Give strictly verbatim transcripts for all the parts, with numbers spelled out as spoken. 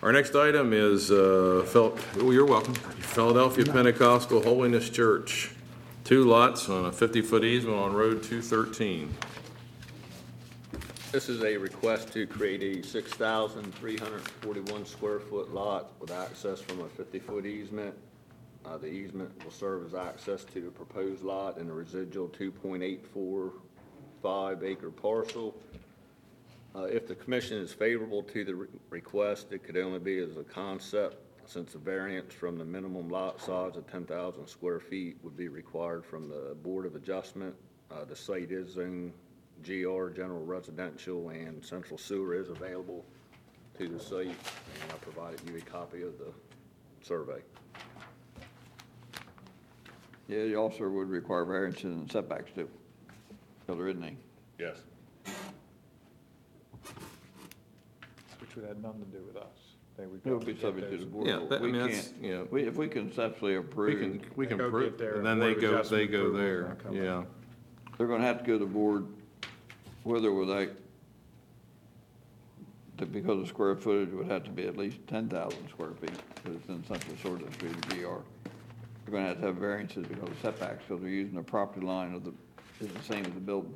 Our next item is, uh, Phil- oh, you're welcome, Philadelphia Pentecostal Holiness Church. Two lots on a fifty-foot easement on Road two thirteen. This is a request to create a six thousand three hundred forty-one square foot lot with access from a fifty-foot easement. Uh, the easement will serve as access to the proposed lot and the residual two point eight four five acre parcel. Uh, if the commission is favorable to the re- request, it could only be as a concept, since the variance from the minimum lot size of ten thousand square feet would be required from the Board of Adjustment. Uh, the site is zoned G R, general residential, and central sewer is available to the site, and I provided you a copy of the survey. Yeah, you also would require variances and setbacks too, so there isn't any. Yes. Which would have nothing to do with us. They would It go would be get subject to the those- board. Yeah, that- I We mean, that's, can't, you know, we, if we conceptually we approve, can, we can Go prove, get their and then they Board of go, they Adjustment go approval there, and they'll come yeah. they're gonna have to go to the board, whether or without, that because the square footage would have to be at least ten thousand square feet, because it's in central sewer district, G R. They're gonna have to have variances because of setbacks, because they're using the property line of the, is the same as the building.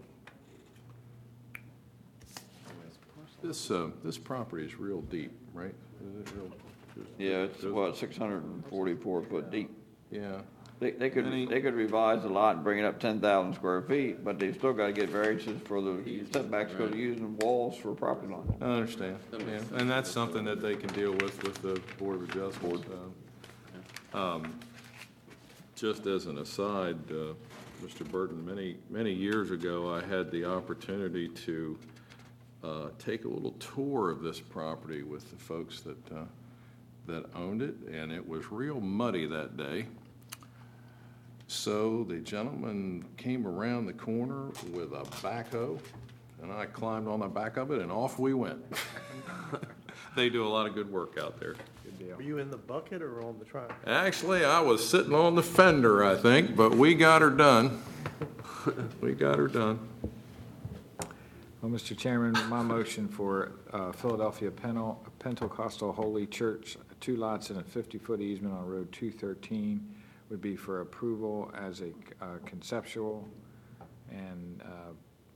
This, uh, this property is real deep, right? Is it real? Yeah, it's what, six hundred and forty-four foot deep. Yeah, They, they could, Any- they could revise the lot and bring it up ten thousand square feet, but they've still gotta get variances for the setbacks, because they're using walls for property line. I understand, yeah, and that's something that they can deal with with the Board of Adjustments. uh, um, Just as an aside, uh, Mister Burton, many, many years ago, I had the opportunity to uh, take a little tour of this property with the folks that, uh, that owned it, and it was real muddy that day. So the gentleman came around the corner with a backhoe, and I climbed on the back of it, and off we went. They do a lot of good work out there. Good deal. Were you in the bucket or on the truck? Actually, I was sitting on the fender, I think, but we got her done. We got her done. Well, Mister Chairman, my motion for uh, Philadelphia Pentel- Pentecostal Holy Church, two lots and a fifty-foot easement on Road two thirteen, would be for approval as a uh, conceptual, and uh,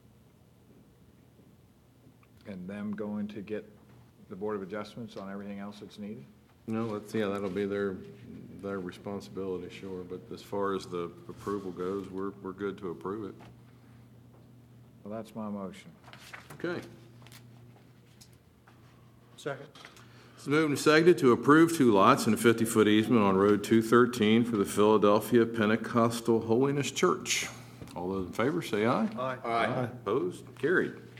and them going to get the Board of Adjustments on everything else that's needed? No, let's, yeah, that'll be their, their responsibility, sure, but as far as the approval goes, we're, we're good to approve it. Well, that's my motion. Okay. Second. It's moved and seconded to approve two lots and a fifty-foot easement on Road two thirteen for the Philadelphia Pentecostal Holiness Church. All those in favor, say aye. Aye. Aye. Opposed? Carried.